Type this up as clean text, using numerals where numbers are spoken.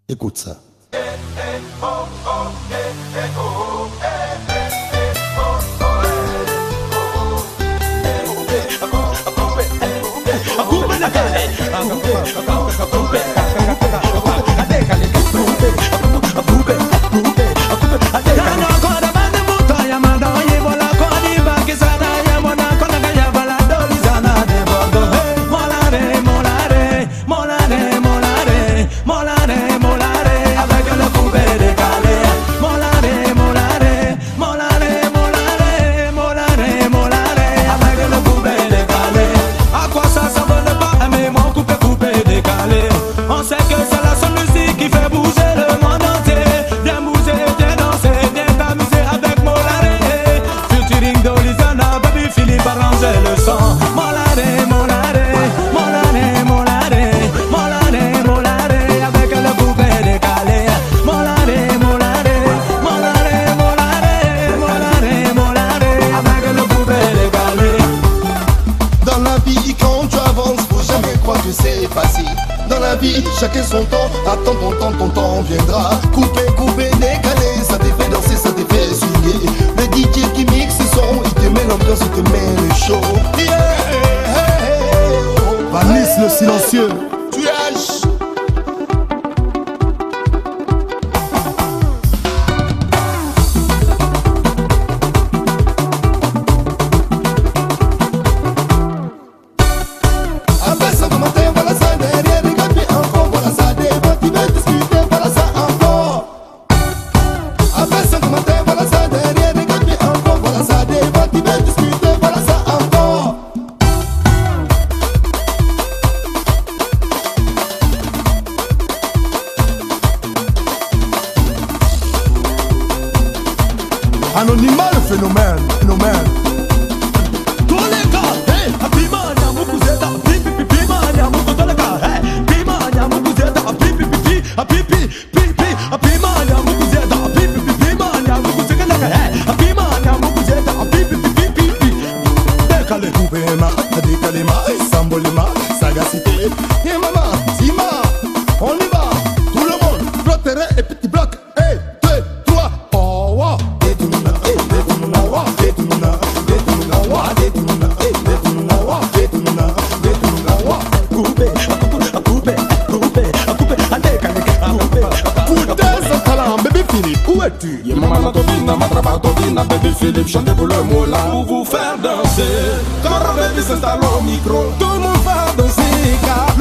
Écoute ça. C'est facile. Dans la vie, chacun son temps. Attends ton temps viendra. Couper, décaler. Ça te fait danser, ça te fait swinguer. Le DJ qui mixe son, il te met l'ambiance, il te met le show. Yeah, Vanis le silencieux. Tu haches. Anonymat le phénomène. Tous les gars, hey, Pimania Mukuzeta, pipi, Pimania Mukuzeta, hey, Pimania Mukuzeta, pipi, Pimania Mukuzeta, pipi, Pimania Mukuzeta, hey, Pimania Mukuzeta, pipi. Décalé, décalé, sambolima, sagacité. Et maman, Sima, on y va. Tout le monde, bloc terrain et petit bloc. 1, 2, 3, oh wow. Où es-tu? Maman Tovina, Matraba Tovina, Baby Philippe, chantez pour le moula pour vous faire danser. Quand le baby s'installe au micro, tout le monde va danser.